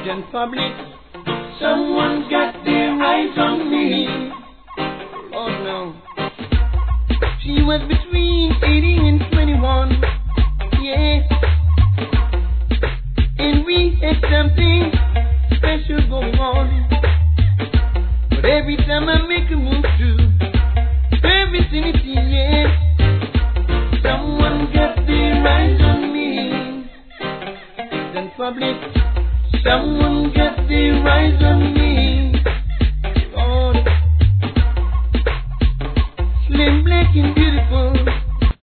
Then public, someone got their eyes on me. Oh no. She was between 18 and 21. Yeah. And we had something special going on. But every time I make a move to her vicinity, yeah, someone got their eyes on me. Then public, someone got their eyes on me.